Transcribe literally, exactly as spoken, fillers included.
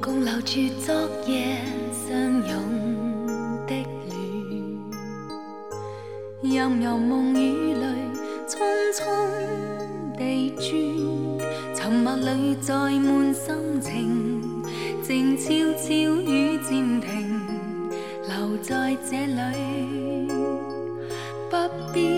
共留住昨夜相拥的戀，任由夢與淚匆匆地轉，沉默裏載滿心情，靜悄悄與漸停，留在這裏不必